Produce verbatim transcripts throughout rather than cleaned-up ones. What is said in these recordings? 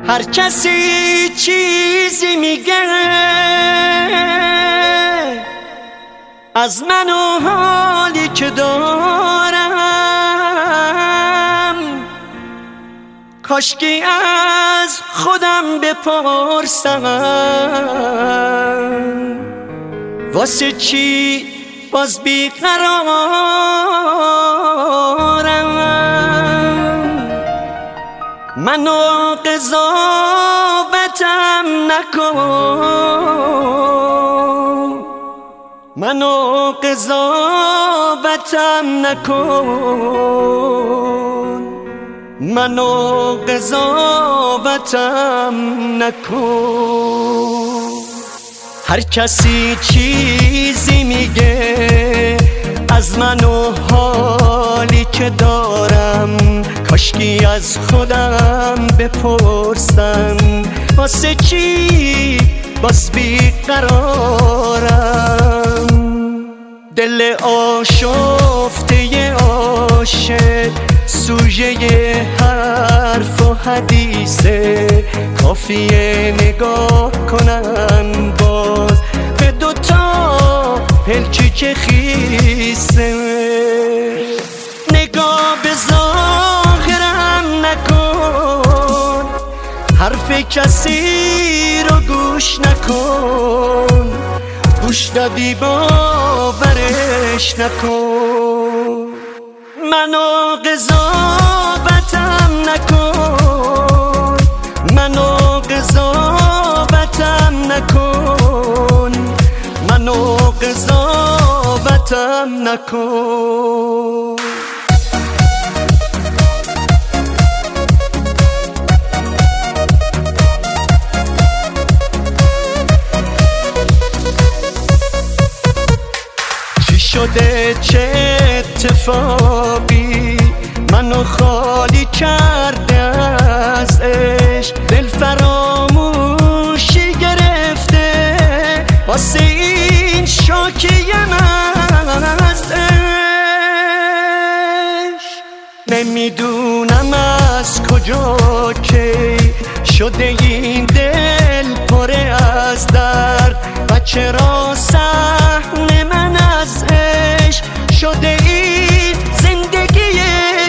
هر کسی چیزی میگه از من و حالی که دارم، کاشکی از خودم بپرسم واسه چی باز بیقرارم. منو قضاوتم نکن، منو قضاوتم نکن، منو قضاوتم نکن. هر کسی چیزی میگه از من و حالی که دارم، کاشکی از خودم بپرسم واسه چی باز بیقرارم. دل آشفته عاشق سوژه حرف و حدیثه، کافیه نگاه کنن باز به دوتا پلکی که خیسه. نگاه به ظاهرم نکن، حرف کسی رو گوش نکن، گوش دادی باورش نکن. منو قضاوتم نکن، منو قضاوتم نکن، منو قضاوتم نکن. شده چه اتفاقی منو خالی کرده از عشق، دل فراموشی گرفته واسه این شاکی من از عشق. نمیدونم از کجا که شده این دل پره از درد و چرا صحن من از عشق شده این زندگی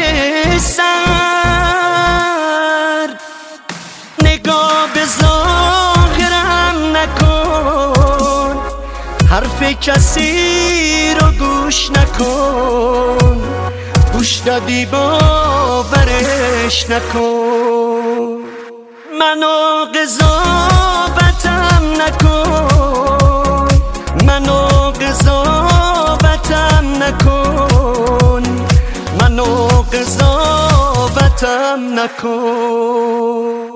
سرد. نگاه به ظاهرم نکن، حرف کسی رو گوش نکن، گوش دادی باورش نکن. منو قضاوتم نکن، منو قضاوتم نکن، منو قضاوتم نکن.